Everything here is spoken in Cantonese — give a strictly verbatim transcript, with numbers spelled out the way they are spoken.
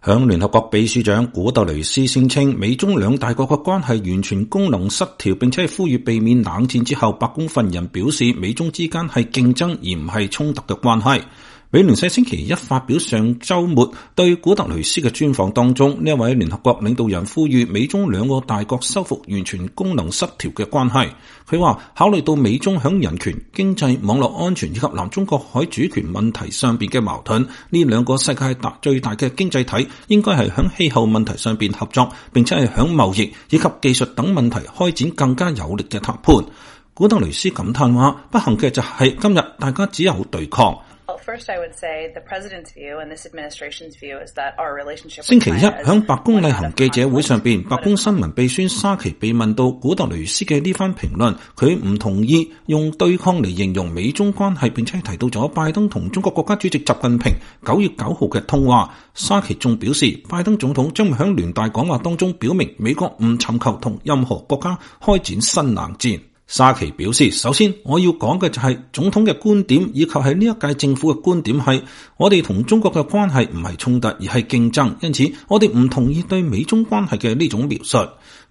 響聯合國秘書長古特雷斯聲稱美中兩大國嘅關係完全功能失調，並且係呼籲避免冷戰之後，白宮發言人表示美中之間係競爭而唔係衝突嘅關係。美聯社星期一發表上週末對古特雷斯嘅專訪當中，呢一位聯合國領導人呼籲美中兩個大國修復完全功能失調嘅關係。佢話考慮到美中響人權、經濟、網絡安全以及南中國海主權問題上邊嘅矛盾，呢兩個世界大最大嘅經濟體應該係響氣候問題上邊合作，並且係響貿易以及技術等問題開展更加有力嘅談判。古特雷斯感嘆話：不幸嘅就係今日大家只有對抗。星期一響白宮例行記者會上邊，白宮新聞秘書沙奇被問到古特雷斯嘅呢番評論，佢唔同意用對抗嚟形容美中關係，並且提到咗拜登同中國國家主席習近平九月九號嘅通話。沙奇仲表示，拜登總統將會響聯大講話當中表明美國唔尋求同任何國家開展新冷戰。沙奇表示，首先我要講嘅就係總統嘅觀點，以及係呢一屆政府嘅觀點係，我哋同中國嘅關係唔係衝突，而係競爭，因此我哋唔同意對美中關係嘅呢種描述。